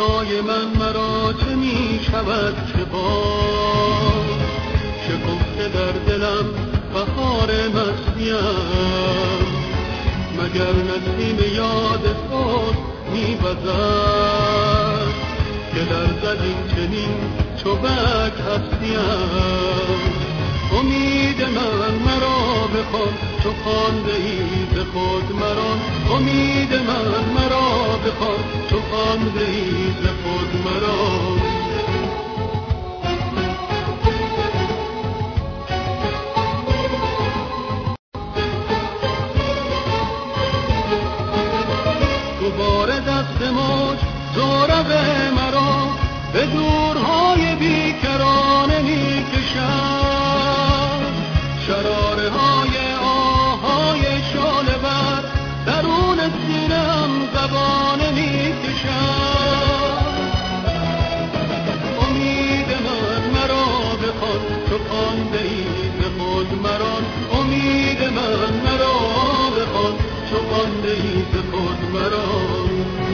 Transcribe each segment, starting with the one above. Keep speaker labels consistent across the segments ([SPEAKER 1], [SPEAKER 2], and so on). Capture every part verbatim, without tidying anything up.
[SPEAKER 1] دنیای من مرا چه می شود که باز شکفته در دلم بهار مستیم، مگر نسیم یاد خود می وزد که لرزد این چنین چوبک هستیم. امید من مرا بخوان چو خوانده ای ز خود مران، امید من مرا بخوان چو خوانده ای ز خود مران. دوباره دست موج زورق مرا به دورهای بیکرانه می کشد، شراره های آهای شعله ور درون سینه‌ام زبانه می کشد. امید من مرا بخوان چو خوانده ای ز خود مران، امید من مرا بخوان چو خوانده ای ز خود مران.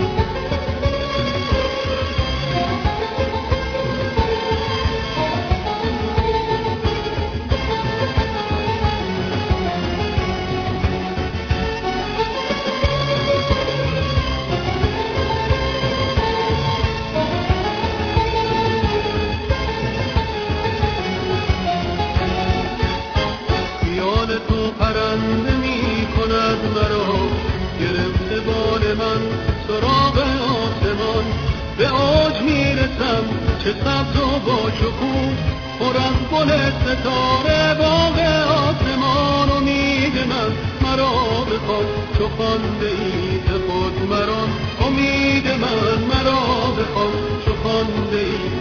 [SPEAKER 1] تو پرنده می کند مرا گرفته بال من سراغ آسمان، به اوج می رسم چه سبز و با شکوه پر از گل ستاره باغ آسمان. امید من مرا بخوان چو خوانده ای ز خود مران، امید من مرا بخوان چو خوانده ای